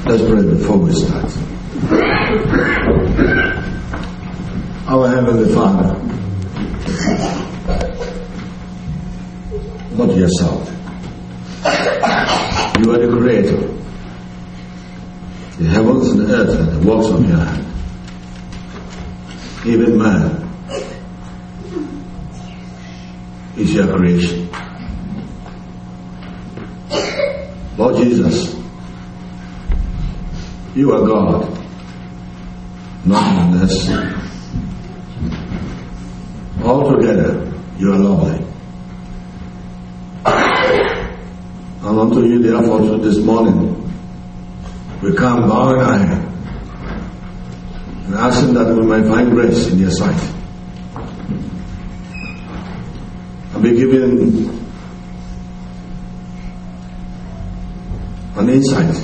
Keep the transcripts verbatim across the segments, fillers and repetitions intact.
Let's pray before we start. Our Heavenly Father, not yourself. You are the Creator. The heavens and the earth are the works of your hand. Even man is your creation. Lord Jesus, you are God, nothing less. Altogether, you are lovely. And unto you, therefore, this morning, we come bowing our head and asking that we may find grace in your sight and be given an insight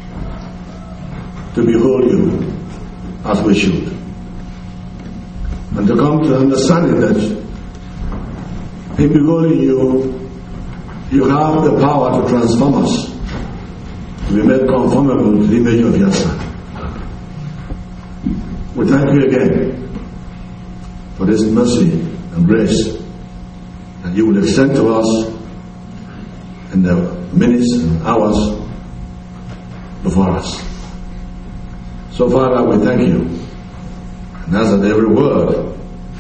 to behold you as we should, and to come to understanding that in beholding you, you have the power to transform us, to be made conformable to the image of your Son. We thank you again for this mercy and grace that you will extend to us in the minutes and hours before us. So, Father, we thank you, and ask that every word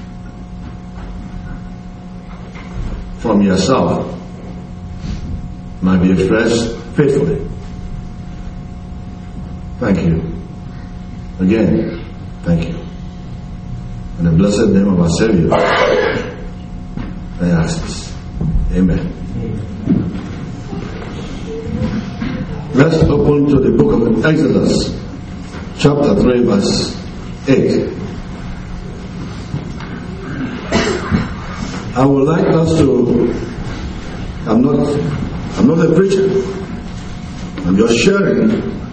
from yourself might be expressed faithfully. Thank you. Again, thank you. In the blessed name of our Savior, I ask this. Amen. Let's open to the book of Exodus, chapter three, verse eight. I would like us to, I'm not, I'm not a preacher. I'm just sharing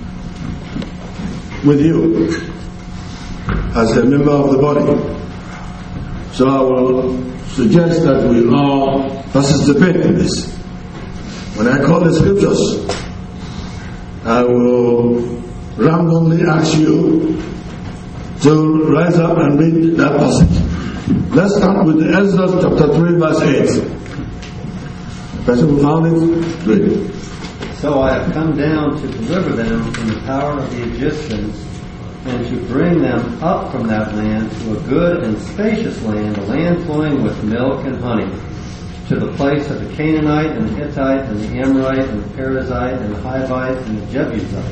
with you as a member of the body. So I will suggest that we all participate in this. When I call the scriptures, I will randomly ask you to rise up and read that passage. Let's start with Exodus chapter three, verse eight. The person who found it, read. So I have come down to deliver them from the power of the Egyptians, and to bring them up from that land to a good and spacious land, a land flowing with milk and honey, to the place of the Canaanite and the Hittite and the Amorite and the Perizzite and the Hivite and the Jebusite.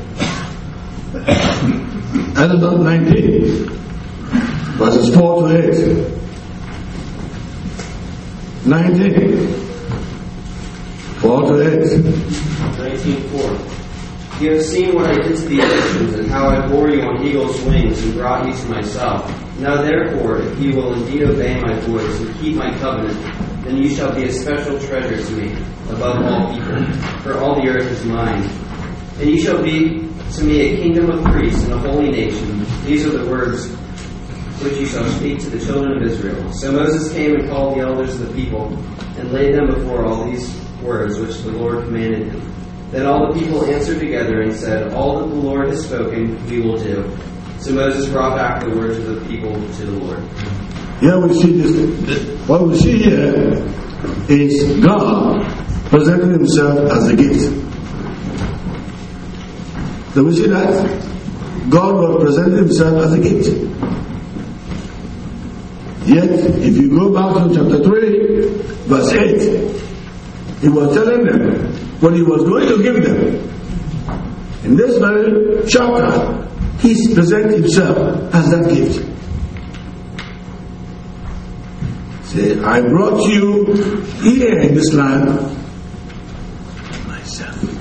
Exodus nineteen, verses four to eight. nineteen, four to eight. nineteen four. You have seen what I did to the Egyptians, and how I bore you on eagle's wings and brought you to myself. Now therefore, if you will indeed obey my voice and keep my covenant, then you shall be a special treasure to me above all people, for all the earth is mine. And you shall be to me a kingdom of priests and a holy nation. These are the words which you shall speak to the children of Israel. So Moses came and called the elders of the people, and laid them before all these words which the Lord commanded him. Then all the people answered together and said, all that the Lord has spoken, we will do. So Moses brought back the words of the people to the Lord. Here we see this. What we see here is God presenting himself as a gift. Do we see that? God was presenting himself as a gift. Yet, if you go back to chapter three, verse eight, he was telling them what he was going to give them. In this very chapter, he presents himself as that gift. Say, I brought you here in this land myself.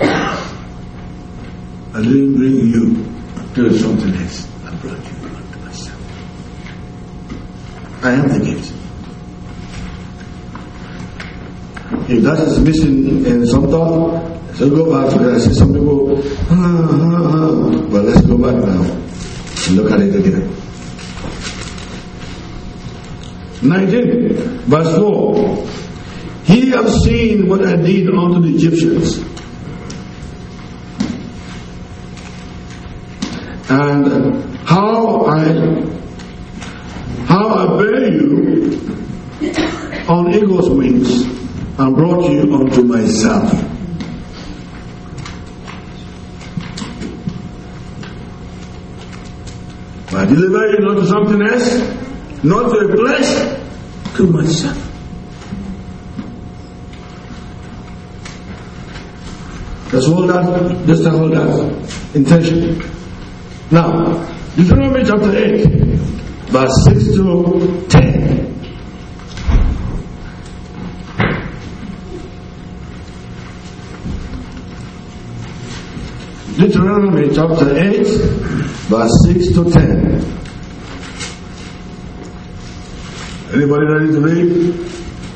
I didn't bring you to something else. I brought you to myself. I am the gift. If that is missing in some thought, so go back to that. I see some people, ah, ah, ah. But let's go back now and look at it again. nineteen, verse four. He have seen what I did unto the Egyptians. and how I how I bear you on eagle's wings and brought you unto myself. I deliver you not to something else, not to a place, to myself. Just hold that, just hold that intention. Now, Deuteronomy chapter eight, verse six to ten. Deuteronomy chapter eight, verse six to ten. Anybody ready to read?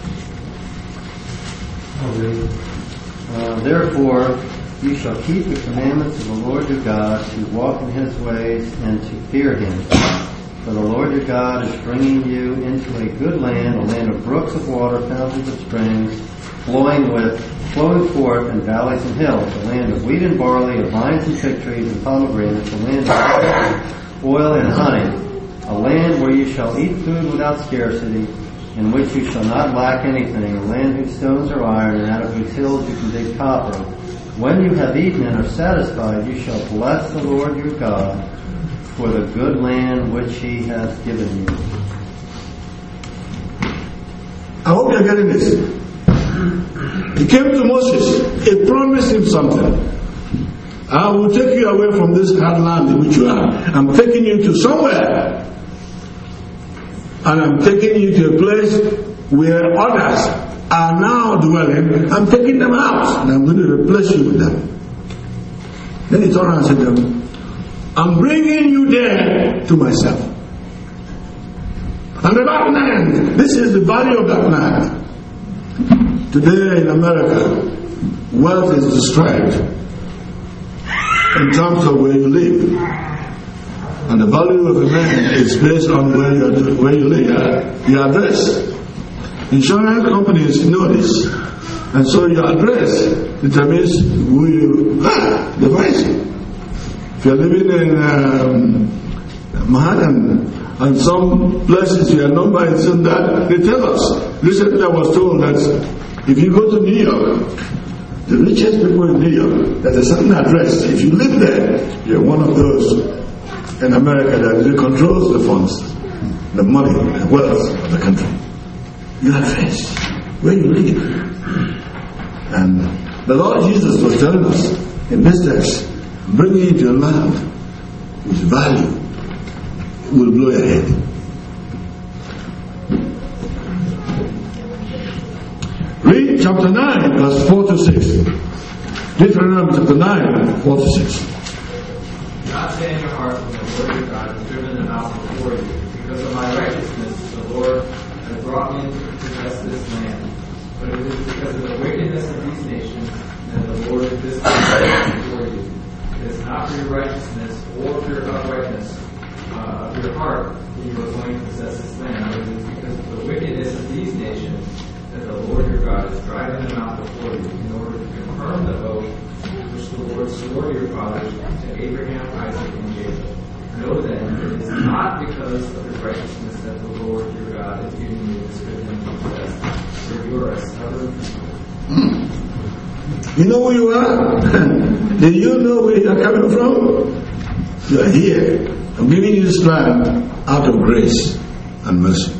I'll read. Uh, therefore, you shall keep the commandments of the Lord your God, to walk in his ways and to fear him. For the Lord your God is bringing you into a good land, a land of brooks of water, fountains of springs, flowing with flowing forth in valleys and hills, a land of wheat and barley, of vines and fig trees and pomegranates, a land of oil and honey, a land where you shall eat food without scarcity, in which you shall not lack anything, a land whose stones are iron, and out of whose hills you can dig copper. When you have eaten and are satisfied, you shall bless the Lord your God for the good land which he has given you. I hope you're getting this. He came to Moses. He promised him something. I will take you away from this hard land in which you are. I'm taking you to somewhere. And I'm taking you to a place where others are now dwelling. I'm taking them out. And I'm going to replace you with them. Then he turned around and said to them, I'm bringing you there to myself. And the that land, this is the value of that land. Today in America, wealth is described in terms of where you live. And the value of a man is based on where you where you live, your address. Insurance companies know this. And so your address determines who you are, the price. If you're living in um, Manhattan, and some places your number is in that, they tell us. Recently I was told that if you go to New York, the richest people in New York, there's a certain address. If you live there, you're one of those in America that controls the funds, the money, the wealth of the country. Your address, where you live. And the Lord Jesus was telling us in this text, bringing you to a land whose value will blow your head. Read chapter nine, verse four to six. Deuteronomy chapter nine, four to six. Do not say in your heart, when the Lord your God has driven them out before you, because of my righteousness the Lord has brought me to possess this land. But it is because of the wickedness of these nations that the Lord has this land before you. It is not for your righteousness or for your uprightness uh, of your heart that you are going to possess this land, but it is because of the wickedness of these nations that the Lord your God is driving them out before you, in order to confirm the oath which the Lord swore to your fathers, to Abraham, Isaac, and Jacob. Know then, it is not because of his righteousness that the Lord your God is giving you this good land to possess, for you are a stubborn people. You know who you are? Do you know where you are coming from? You are here. I'm giving you this land out of grace and mercy.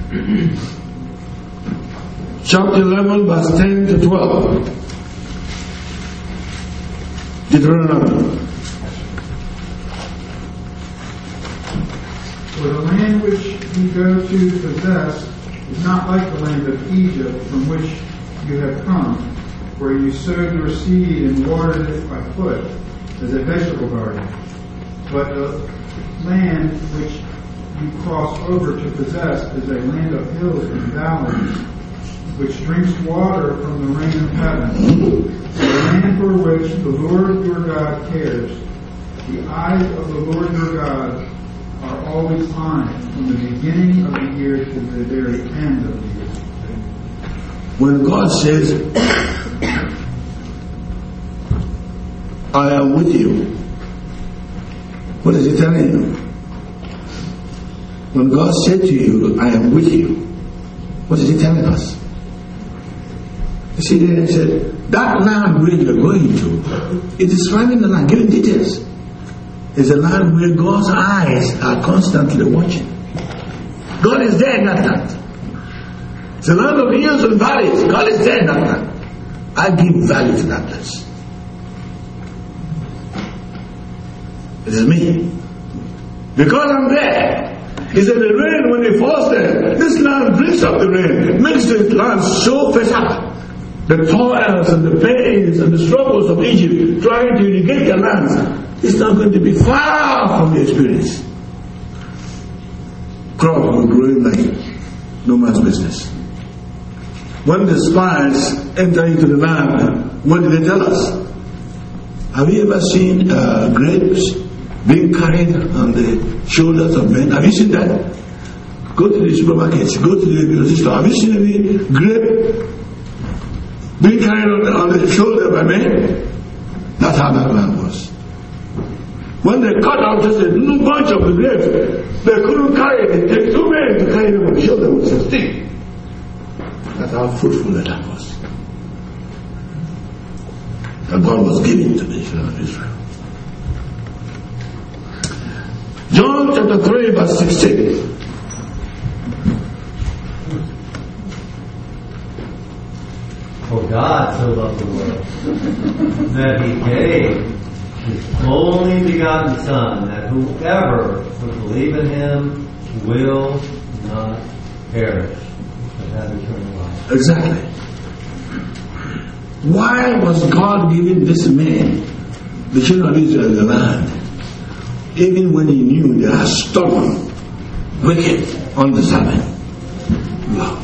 Chapter eleven, verse ten to twelve. Deuteronomy. For the land which you go to possess is not like the land of Egypt from which you have come, where you sowed your seed and watered it by foot as a vegetable garden. But the land which you cross over to possess is a land of hills and valleys, which drinks water from the rain of heaven, the land for which the Lord your God cares. The eyes of the Lord your God are always on it, from the beginning of the year to the very end of the year. When God says, I am with you, What is he telling you? When God said to you, I am with you, what is he telling us? You see, they said, that land where you're going to, it is describing the land, giving details. It's a land where God's eyes are constantly watching. God is there in that land. It's a land of hills and valleys. God is there in that land. I give value to that place. It is me. Because I'm there. He said the rain, when it falls there, this land brings up the rain, makes the land so fertile. The toils and the pains and the struggles of Egypt trying to irrigate their lands, it's not going to be far from the experience. Crops will grow like no man's business. When the spies enter into the land, what did they tell us? Have you ever seen uh, grapes being carried on the shoulders of men? Have you seen that? Go to the supermarkets, go to the grocery store. Have you seen any grape being carried on the, on the shoulder by men? That's how that land was. When they cut out just a little bunch of the grapes, they couldn't carry it. It took two men to carry them on the shoulder with a stick. That's how fruitful that land was. That God was giving to the children of Israel. John chapter three verse sixteen. For God so loved the world that he gave his only begotten Son, that whoever would believe in him will not perish, but have eternal life. Exactly. Why was God giving this man, the children of Israel, the land? Even when he knew they are stubborn, wicked, undeserving. Love.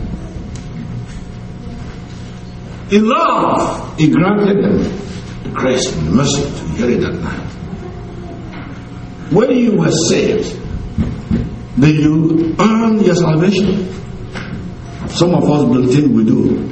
In love, he granted them the grace and the mercy to inherit that land. When you were saved, did you earn your salvation? Some of us believe we do.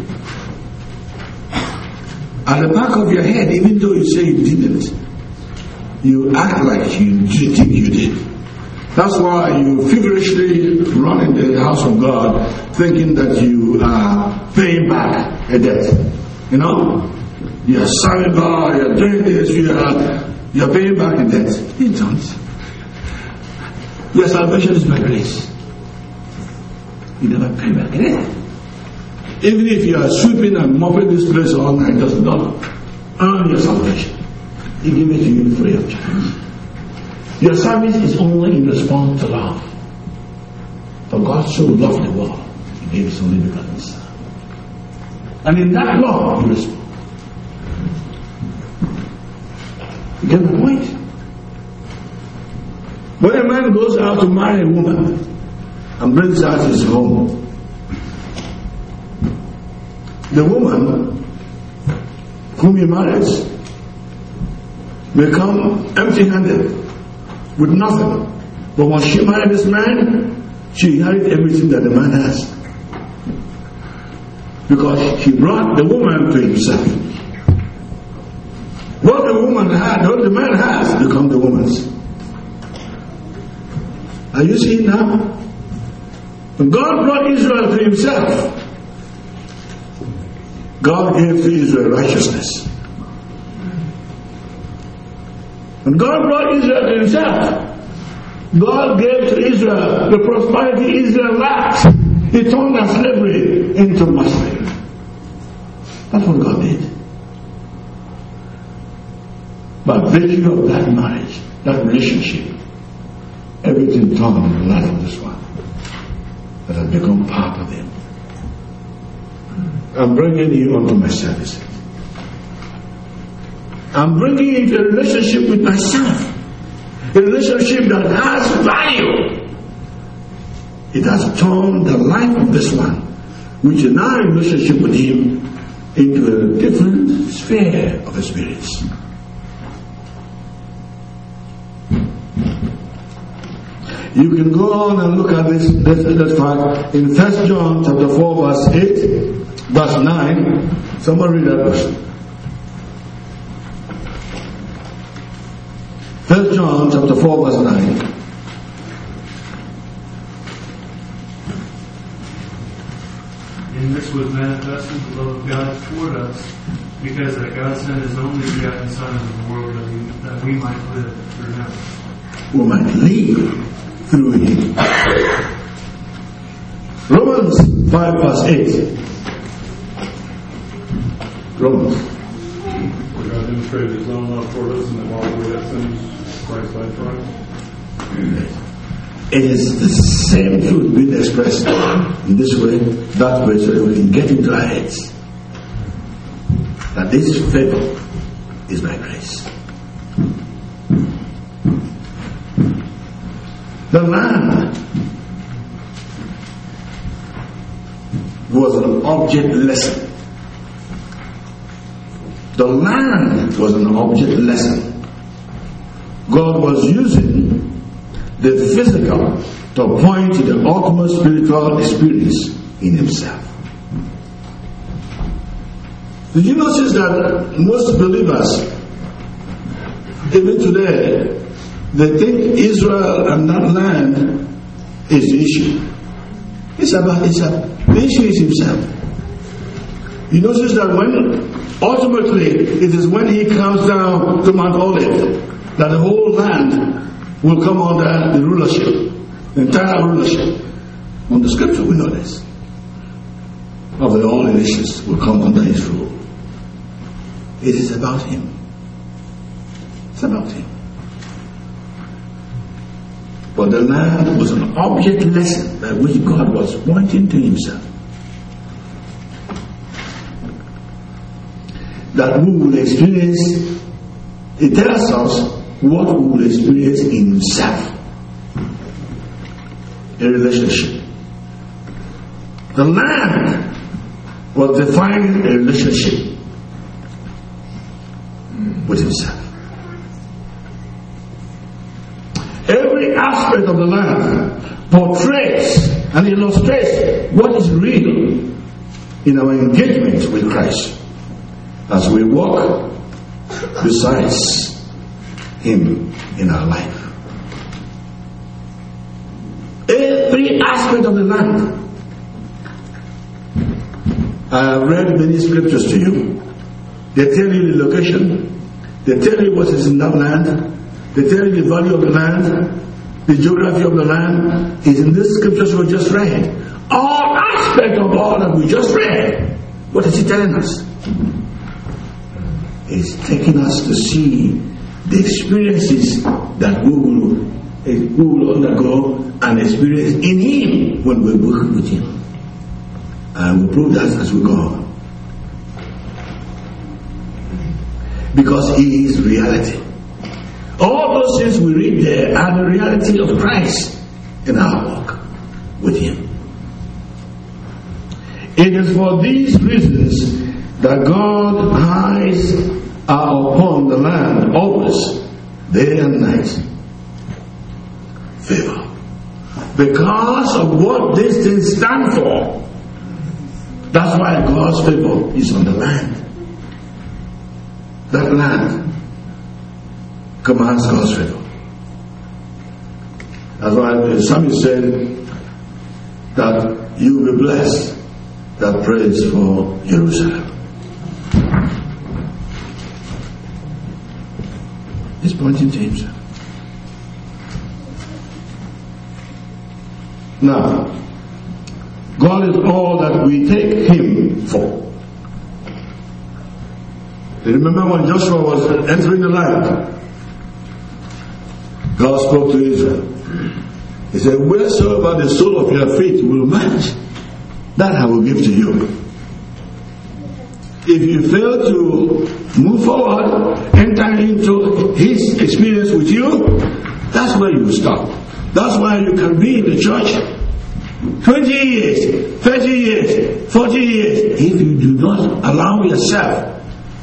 At the back of your head, even though you say you didn't, you act like you think you did. That's why you feverishly run in the house of God thinking that you are paying back a debt. You know? You're serving God, you're doing this, you are, you're paying back a debt. You don't. Your salvation is by grace. You never pay back a debt. Even if you are sweeping and mopping this place all night, it does not earn your salvation. He gives it to you free of charge. Your service is only in response to love. For God so loved the world, he gave his only begotten Son. And in that love, you respond. You get the point? When a man goes out to marry a woman and brings her to his home, the woman whom he marries may come empty-handed with nothing. But when she married this man, she inherited everything that the man has. Because he brought the woman to himself. What the woman had, what the man has, become the woman's. Are you seeing now? When God brought Israel to himself, God gave to Israel righteousness. When God brought Israel to himself, God gave to Israel the prosperity Israel lacked. He turned their slavery into mastery. That's what God did. By virtue of that marriage, that relationship, everything turned in the life of this one that has become part of him. I'm bringing you onto my service. I'm bringing you into a relationship with myself. A relationship that has value. It has turned the life of this one, which is now in relationship with him, into a different sphere of experience. You can go on and look at this, this, this fact in First John chapter four, verse eight, verse nine. Someone read that verse. First John chapter four verse nine. In this was manifested the love of God toward us, because that God sent His only begotten Son into the world that we, that we might live through Him. We might live through Him. Romans five verse eight. Romans. For God demonstrated His own love toward us, and that while we were yet sinners, Christ died for us. It is the same truth being expressed in this way, that way, so that we can get into our heads that this favor is by grace. The land was an object lesson. The land was an object lesson. God was using the physical to point to the ultimate spiritual experience in Himself. Did you notice that most believers, even today, they think Israel and that land is the issue. It's about Israel. The issue is Himself. You notice that when ultimately it is when He comes down to Mount Olive that the whole land will come under the rulership, the entire rulership. On the scripture we know this. Of the all nations will come under His rule. It is about Him. It's about Him. But the land was an object lesson by which God was pointing to Himself. That we will experience, it tells us what we will experience in Himself. A relationship. The land was defining a relationship with Himself. Every aspect of the land portrays and illustrates what is real in our engagement with Christ as we walk beside Him in our life. Every aspect of the land. I have read many scriptures to you. They tell you the location. They tell you what is in that land. They tell you the value of the land. The geography of the land is in these scriptures we just read. All aspects of all that we just read. What is He telling us? It's taking us to see the experiences that we will, we will undergo and experience in Him when we work with Him. And we'll prove that as we go on. Because He is reality. All those things we read there are the reality of Christ in our walk with Him. It is for these reasons that God eyes are upon the land always, day and night. Favor. Because of what these things stand for. That's why God's favor is on the land. That land commands God's favor. That's why the psalmist said that you will be blessed that prays for Jerusalem. He's pointing to Himself. Now, God is all that we take Him for. You remember when Joshua was entering the land? God spoke to Israel. He said, wheresoever the sole of your feet will match, that I will give to you. If you fail to move forward, enter into His experience with you, that's where you will stop. That's why you can be in the church twenty years, thirty years, forty years, if you do not allow yourself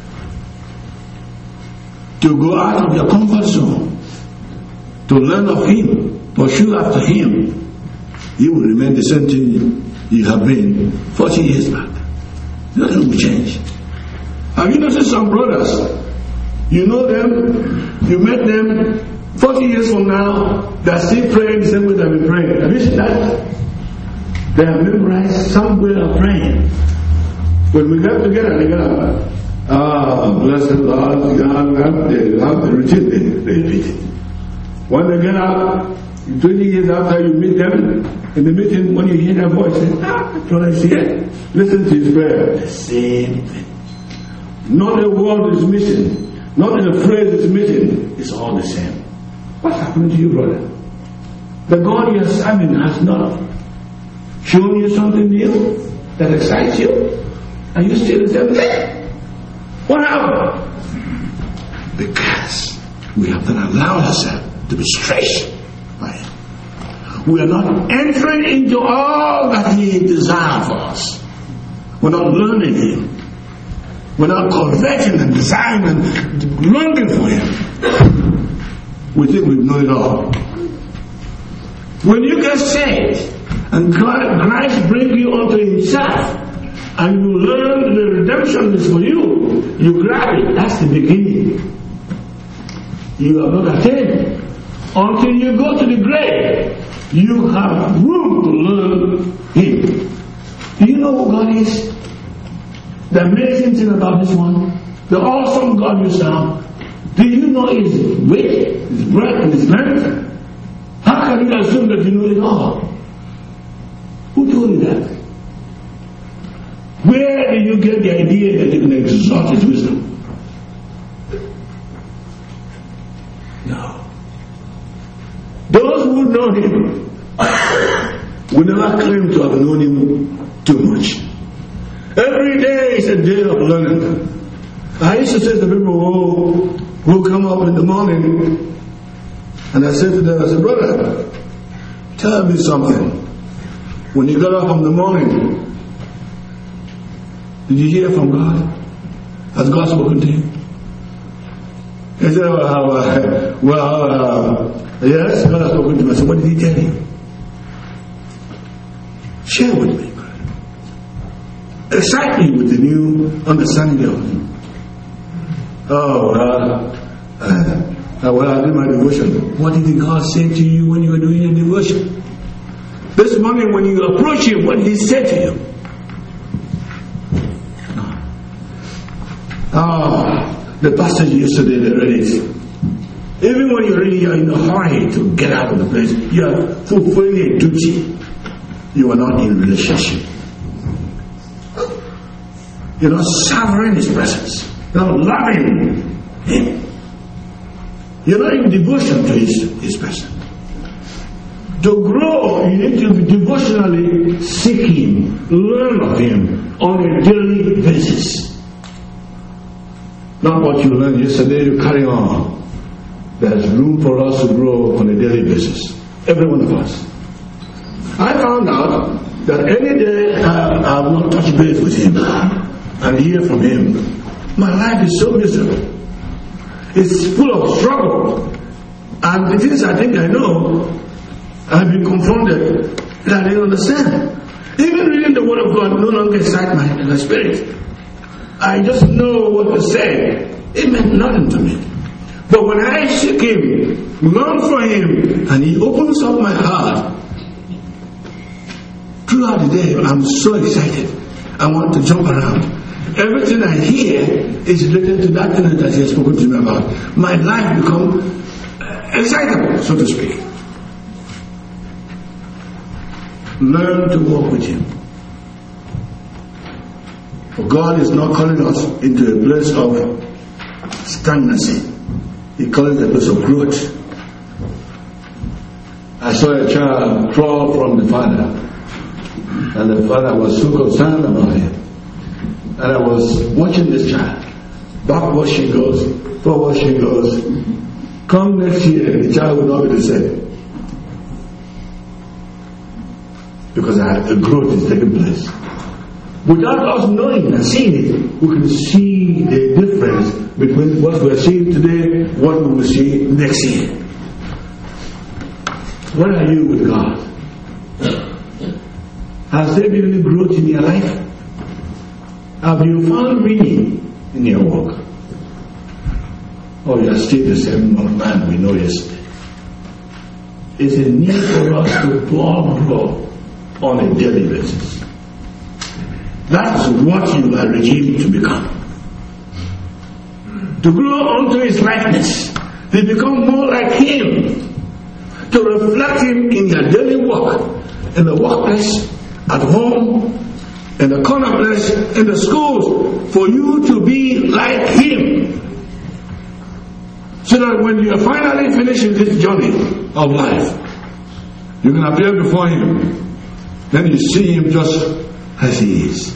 to go out of your comfort zone, to learn of Him, pursue after Him, you will remain the same thing you have been forty years back. Nothing will change. Have you noticed some brothers You know them, you met them, forty years from now, they're still praying the same way they've been praying. Have you seen that? They have memorized some way of praying. When we get together, they get ah, bless the Lord, God, they have to repeat it. They repeat it. When they get out, twenty years after you meet them, in the meeting, when you hear their voice, say, ah, that's what I see. Listen to his prayer. The same thing. Not a word is missing. Not a phrase is missing. It's all the same. What's happening to you, brother? The God you're serving has not shown you something new that excites you? Are you still the same thing? What happened? Because we have not allowed ourselves to be stretched by Him. We are not entering into all that He desires for us. We're not learning Him. We're not coveting and desiring and longing for Him. We think we know it all. When you get saved and Christ brings you unto Himself and you learn the redemption is for you, you grab it. That's the beginning. You have not attained. Until you go to the grave, you have room to learn Him. Do you know who God is? The amazing thing about this one, the awesome God you serve, do you know His weight, His breadth, and His length? How can you assume that you know it all? Who told you that? Where did you get the idea that you can exalt His wisdom? No. Those who know Him will never claim to have known Him too much. Every day is a day of learning. I used to say to people who, who come up in the morning, and I said to them, I said, brother, tell me something. When you got up in the morning, did you hear from God? Has God spoken to you? He said, well, uh, well uh, yes, God has spoken to me. I said, what did He tell you? Share with me. Excite me with the new understanding of Him. Oh, uh, uh, well, I did my devotion. What did God say to you when you were doing your devotion? This morning when you approach Him, what did He say to you? Ah, the passage yesterday, they read it. Even when you're reading, you're in a hurry to get out of the place. You're fulfilling a duty. You are not in relationship. You're not savoring His presence. You're not loving Him. You're not in devotion to His, His person. To grow, you need to be devotionally seek Him, learn of Him on a daily basis. Not what you learned yesterday, you carry on. There's room for us to grow on a daily basis. Every one of us. I found out that any day I, I have not touched base with Him and hear from Him, my life is so miserable. It's full of struggle. And the things I think I know, I've been confronted that I didn't understand. Even reading the Word of God no longer excites my, my spirit. I just know what to say. It meant nothing to me. But when I seek Him, long for Him, and He opens up my heart, throughout the day I'm so excited. I want to jump around. Everything I hear is related to that thing that He has spoken to me about. My life becomes excitable, so to speak. Learn to walk with Him. For God is not calling us into a place of stagnancy. He calls it a place of growth. I saw a child crawl from the father, and the father was so concerned about him. And I was watching this child. Backward she goes, forward she goes. Come next year, the child will not be the same. Because a growth is taking place. Without us knowing and seeing it, we can see the difference between what we are seeing today, what we will see next year. Where are you with God? Has there been any growth in your life? Have you found meaning in your work? or you are still the same man we know yesterday. It's a need for us to grow on a daily basis. That's what you are redeemed to become. To grow unto His likeness, to become more like Him, to reflect Him in your daily work, in the workplace, at home, in the corner place, in the schools, for you to be like Him. So that when you are finally finishing this journey of life, you can appear before Him. Then you see Him just as He is.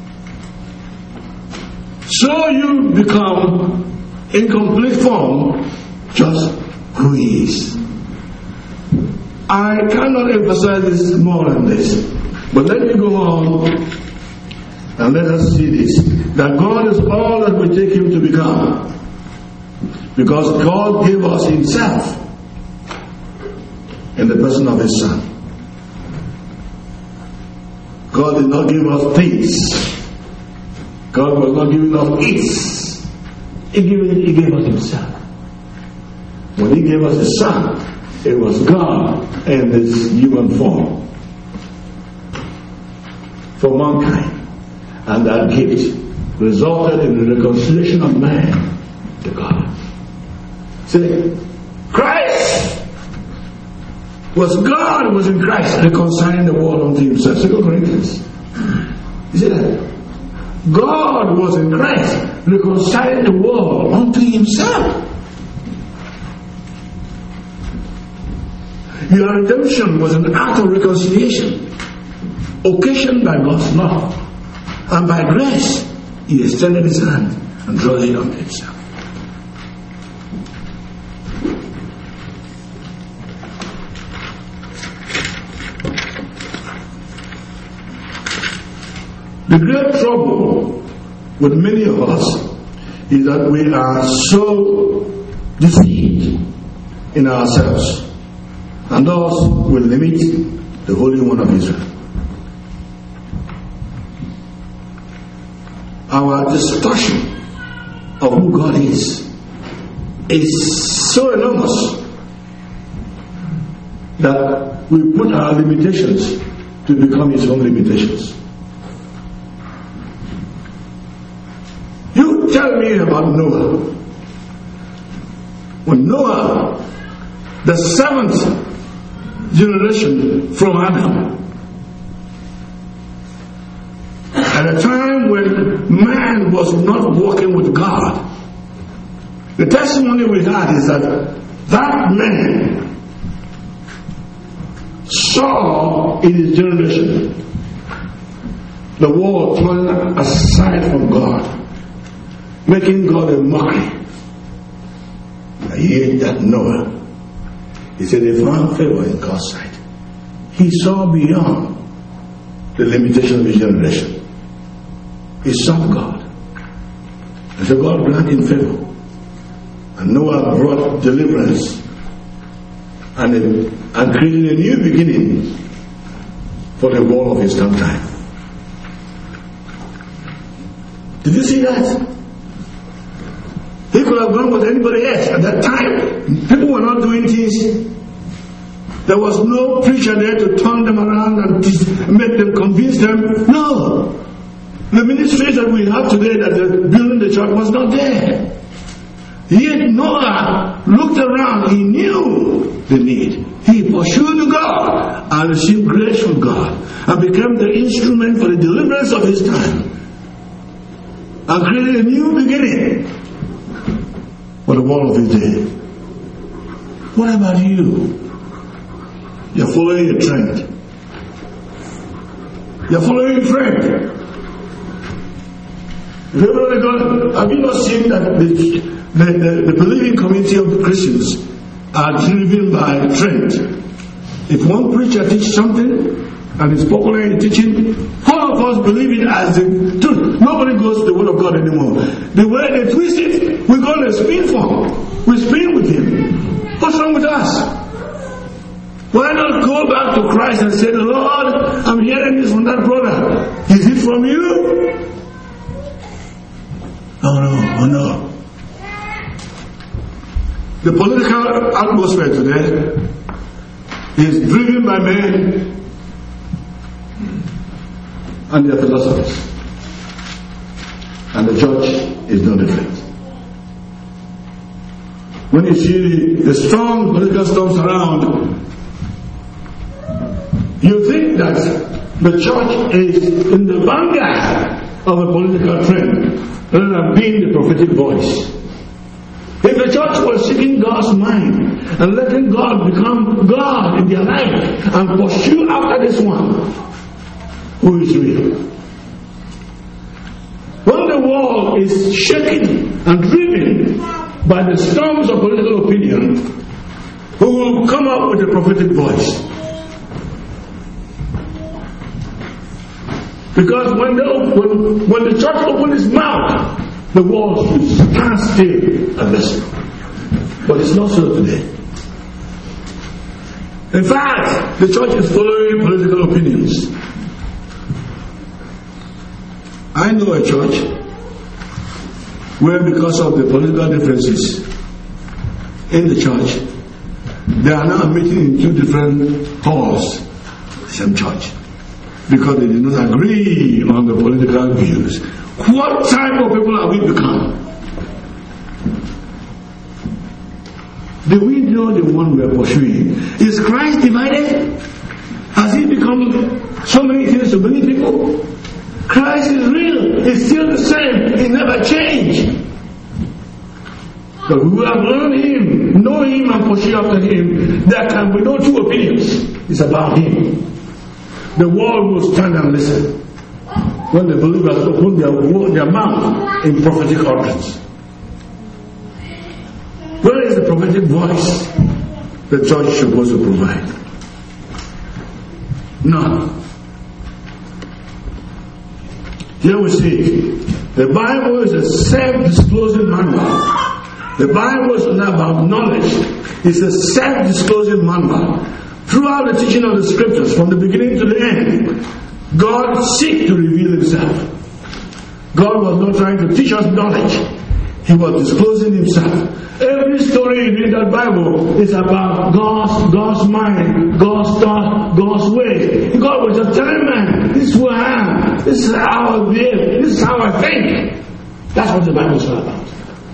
So you become in complete form just who He is. I cannot emphasize this more than this. But let me go on and let us see this. That God is all that we take Him to become. Because God gave us Himself in the person of His Son. God did not give us things. God was not giving us eats. He gave, he gave us Himself. When He gave us His Son, it was God in this human form for mankind. And that gift resulted in the reconciliation of man to God. See, Christ was God was in Christ reconciling the world unto Himself. Second Corinthians. You see that? God was in Christ reconciling the world unto Himself. Your redemption was an act of reconciliation, occasioned by God's love, and by grace He extended His hand and draws it unto Himself. The great trouble with many of us is that we are so deceived in ourselves, and thus will limit the Holy One of Israel. Our distortion of who God is is so enormous that we put our limitations to become His own limitations. You tell me about Noah. When Noah, the seventh generation from Adam, at a time when man was not walking with God, the testimony we had is that that man saw in his generation the world turning aside from God, making God a mockery. And yet that Noah, he said he found favor in God's sight. He saw beyond the limitation of his generation. He sought God. And so God granted him favor. And Noah brought deliverance and, a, and created a new beginning for the world of his time. Did you see that? He could have gone with anybody else. At that time, people were not doing things. There was no preacher there to turn them around and make them, convince them. No. The ministries that we have today that are building the church was not there. Yet Noah looked around. He knew the need. He pursued God and received grace from God and became the instrument for the deliverance of his time and created a new beginning for the world of his day. What about you? You're following a trend. You're following a trend. Have you not seen that the, the, the, the believing community of Christians are driven by a trend? If one preacher teaches something and is popular in teaching, all of us believe it as the truth. Nobody goes to the Word of God anymore. The way they twist it, we go to spin form. We spin with Him. What's wrong with us? Why not go back to Christ and say, Lord, I'm hearing this from that brother. Is it from you? Oh no, oh no. The political atmosphere today is driven by men and their philosophers. And the church is no different. When you see the strong political storms around, you think that the church is in the vanguard of a political trend rather than being the prophetic voice. If the church was seeking God's mind and letting God become God in their life and pursue after this one, who is real? When the world is shaken and driven by the storms of political opinion, who will come up with a prophetic voice? Because when the, when, when the church opens its mouth, the world should stand still and listen. But it's not so today. In fact, the church is following political opinions. I know a church where, because of the political differences in the church, they are now meeting in two different halls, same church, because they did not agree on the political views. What type of people have we become? Do we know the one we are pursuing? Is Christ divided? Has he become so many things to many people? Christ is real. He's still the same. He never changed. But we have learned him, know him and pursue after him. There can be no two opinions. It's about him. The world will stand and listen when the believers open their, their mouth in prophetic utterance. Where is the prophetic voice the church is supposed to provide? None. Here we see the Bible is a self-disclosing manual. The Bible is not about knowledge. It's a self-disclosing manual. Throughout the teaching of the scriptures, from the beginning to the end, God seeks to reveal himself. God was not trying to teach us knowledge. He was disclosing himself. Every story in that Bible is about God's, God's mind, God's thought, God's way. God was just telling man, this is who I am, this is how I live, this is how I think. That's what the Bible is all about.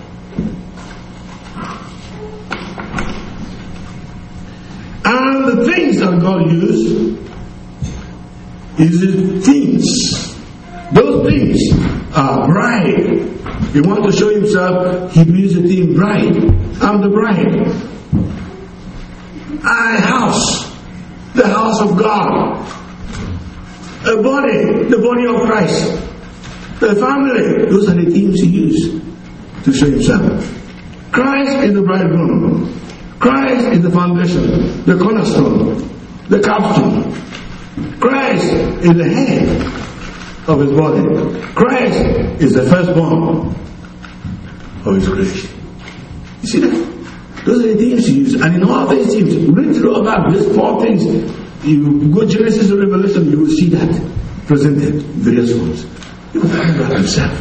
And the things that God used is the things. Those things are bride. He wants to show himself. He brings the theme bride. I'm the bride. I house, the house of God. A body, the body of Christ. A family. Those are the themes he used to show himself. Christ is the bridegroom. Christ is the foundation, the cornerstone, the capstone. Christ is the head of his body. Christ is the firstborn of his creation. You see that? Those are the things he used. And in all these things, read through about these four things. You go Genesis to Revelation, you will see that presented in various forms. He will talk about himself.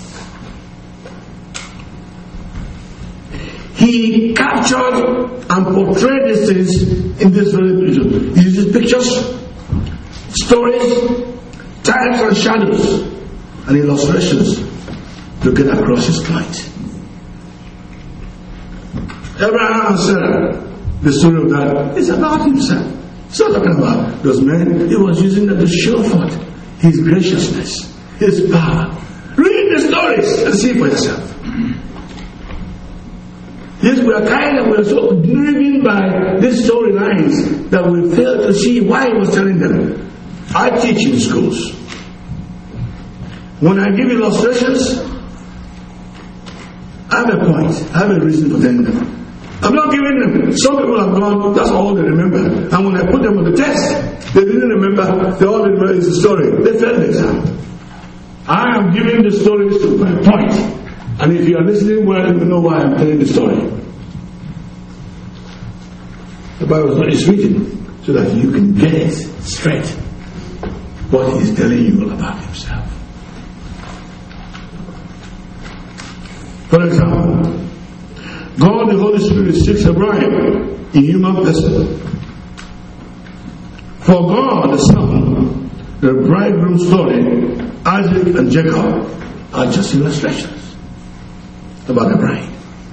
He captured and portrayed these things in this very picture. He uses pictures, stories, types and shadows, and illustrations to get across his point. Abraham and Sarah, the story of that is about himself. It's not talking about those men. He was using them to show forth his graciousness, his power. Read the stories and see for yourself. Yes, we are kind of, we are so driven by these storylines that we fail to see why he was telling them. I teach in schools. When I give illustrations, I have a point, I have a reason for telling them. I'm not giving them. Some people have gone, that's all they remember. And when I put them on the test, they didn't remember, they all remember is the story. They failed the exam. I am giving the stories to my point. And if you are listening well, you will know why I'm telling the story. The Bible is written so that you can get it straight. What he is telling you about himself. For example, God the Holy Spirit seeks a bride in human person. For God the Son, the bridegroom story, Isaac and Jacob are just illustrations about the bride.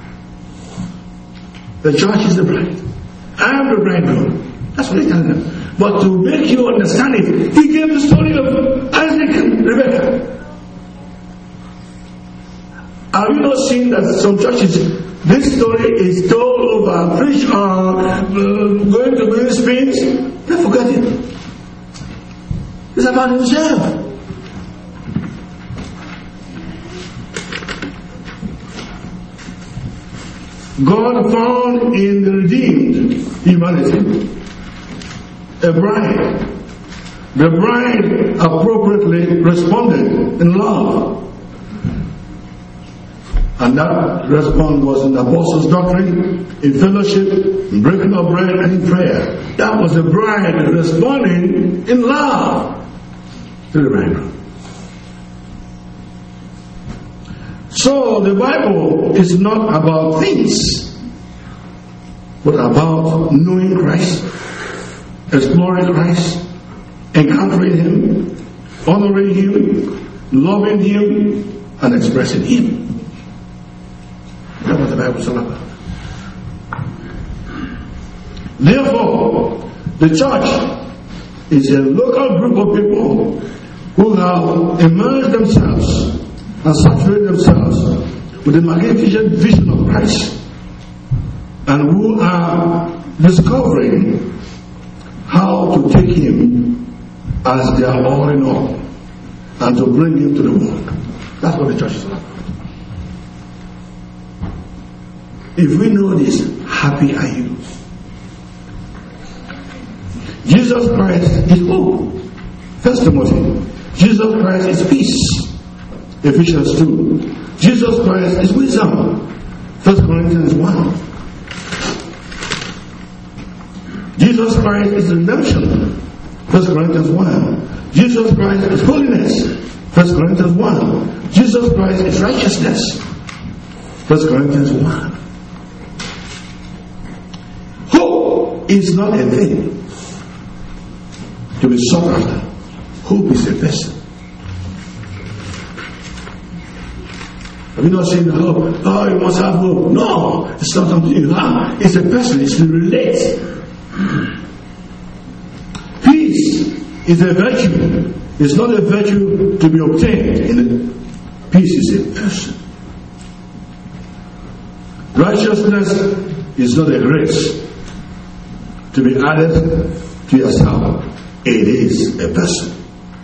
The church is the bride. I am the bridegroom. That's what he's telling them. But to make you understand it, he gave the story of Isaac and Rebekah. Have you not seen that some churches, this story is told over, preached, or uh, going to many spins? They forget it. It's about himself. God found in the redeemed humanity a bride. The bride appropriately responded in love. And that response was in the apostles' doctrine, in fellowship, in breaking of bread, and in prayer. That was the bride responding in love to the bridegroom. So the Bible is not about things, but about knowing Christ, exploring Christ, encountering Him, honoring Him, loving Him, and expressing Him. That's what the Bible is all about. Therefore, the church is a local group of people who have immersed themselves and saturated themselves with the magnificent vision of Christ, and who are discovering how to take Him as their all in all and to bring Him to the world. That's what the church is all about. If we know this, happy are you. Jesus Christ is hope. First Timothy. Jesus Christ is peace. Ephesians two. Jesus Christ is wisdom. First Corinthians one. Jesus Christ is redemption. First Corinthians one. Jesus Christ is holiness. First Corinthians one. Jesus Christ is righteousness. First Corinthians one. Hope is not a thing to be sought after. Hope is a person. Have you not seen the hope? Oh, you must have hope. No, it's not something you have. It's a person. It's to relate. Peace is a virtue. It's not a virtue to be obtained. In a, peace is a person. Righteousness is not a grace to be added to yourself. It is a person.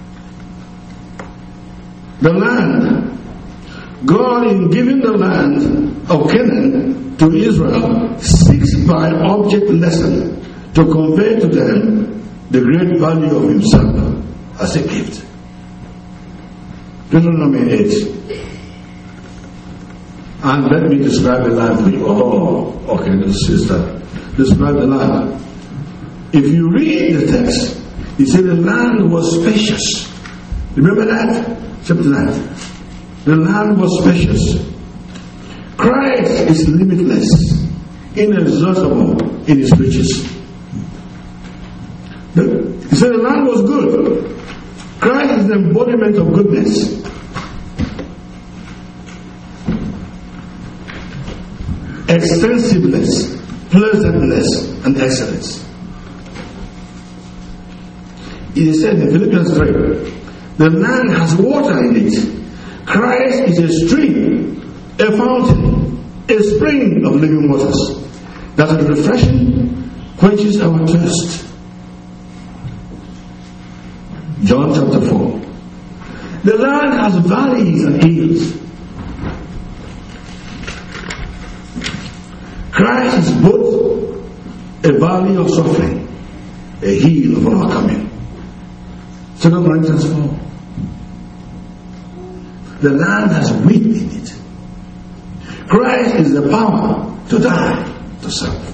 The land, God in giving the land of Canaan to Israel seeks by object lesson to convey to them the great value of Himself as a gift. Deuteronomy eight. And let me describe the land for you. Oh, okay, this is that. Describe the land. If you read the text, it said the land was spacious. Remember that? Chapter nine. The land was spacious. Christ is limitless, inexhaustible in His riches. The, he said the land was good. Christ is the embodiment of goodness. Extensiveness, pleasantness, and excellence. He said in Philippians three, the land has water in it. Christ is a stream, a fountain, a spring of living waters that is refreshing, quenches our thirst. John chapter four. The land has valleys and hills. Christ is both a valley of suffering, a hill of overcoming. Second Corinthians four. The land has wheat in it. Christ is the power to die, to serve.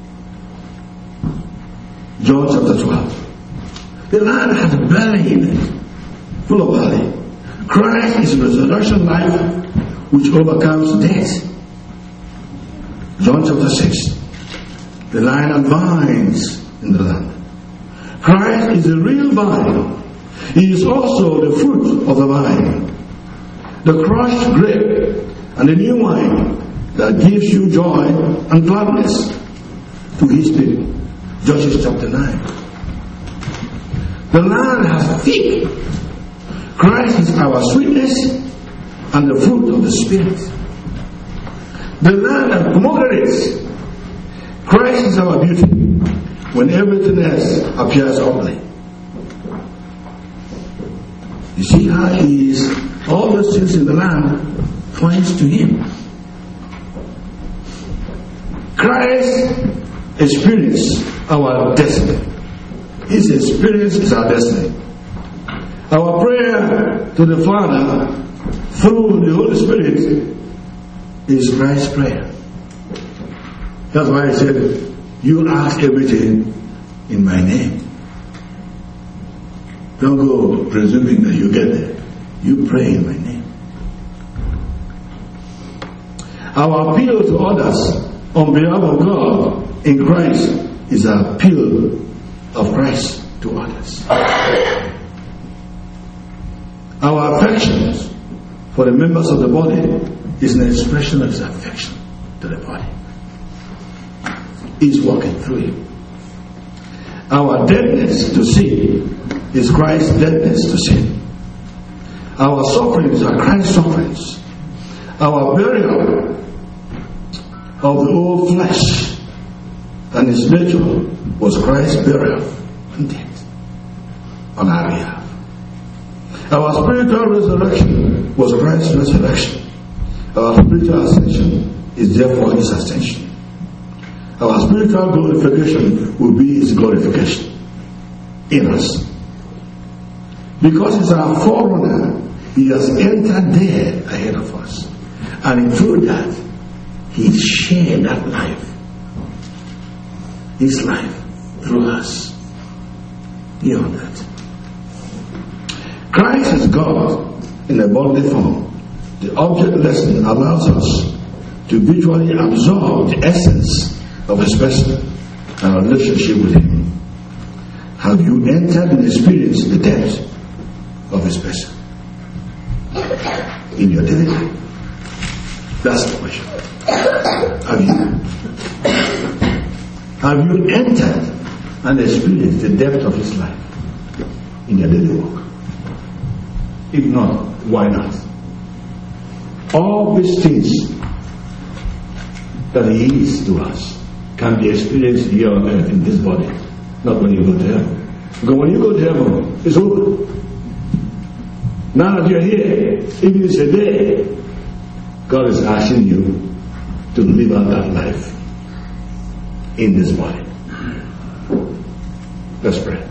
John chapter twelve. The land has belly in it, full of belly. Christ is resurrection life which overcomes death. John chapter six. The line and vines in the land. Christ is the real vine. He is also the fruit of the vine. The crushed grape and the new wine that gives you joy and gladness to his people. Judges chapter nine. The land has fig. Christ is our sweetness and the fruit of the Spirit. The land has pomegranates. Christ is our beauty when everything else appears ugly. You see how he is, all those things in the land points to him. Christ experienced our destiny. His experience is our destiny. Our prayer to the Father through the Holy Spirit is Christ's prayer. That's why he said, you ask everything in my name. Don't go presuming that you get there. You pray in my name. Our appeal to others on behalf of God in Christ is an appeal of Christ to others. Our affections for the members of the body is an expression of his affection to the body. He's walking through you. Our deadness to sin is Christ's deadness to sin. Our sufferings are Christ's sufferings. Our burial of the old flesh and its nature was Christ's burial and death on our behalf. Our spiritual resurrection was Christ's resurrection. Our spiritual ascension is therefore his ascension. Our spiritual glorification will be his glorification in us. Because he's our forerunner, he has entered there ahead of us. And through that, he shared that life. His life through us. Beyond that. Christ is God in a bodily form. The object lesson allows us to visually absorb the essence of his person and our relationship with him. Have you entered and experienced the depth of his person in your daily life? That's the question. Have you? Have you entered and experienced the depth of his life in your daily walk? If not, why not? All these things that he is to us can be experienced here on earth in this body, not when you go to heaven. Because when you go to heaven, it's over. Now that you're here, even if it's a day, God is asking you to live out that life in this body. Let's pray.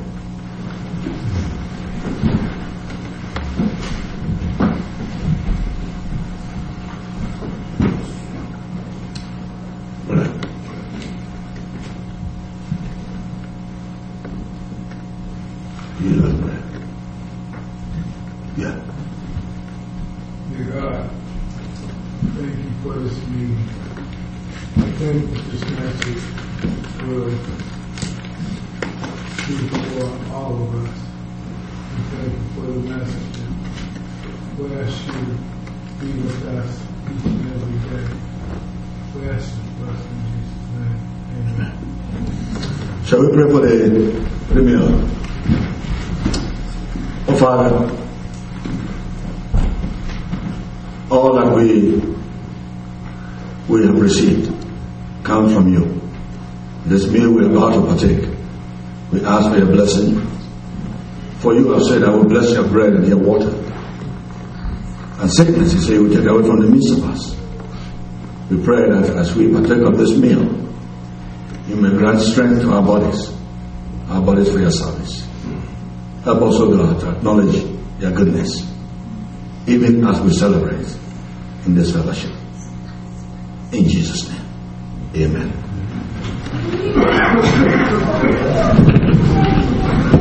Shall we pray for the, for the meal? Oh Father, all that we we have received comes from you. This meal we are about to partake, we ask for your blessing. For you have said, I will bless your bread and your water. And sickness, you say, you will take away from the midst of us. We pray that as we partake of this meal, you may grant strength to our bodies, our bodies for your service. Help us, O God, to acknowledge your goodness, even as we celebrate in this fellowship. In Jesus' name, amen.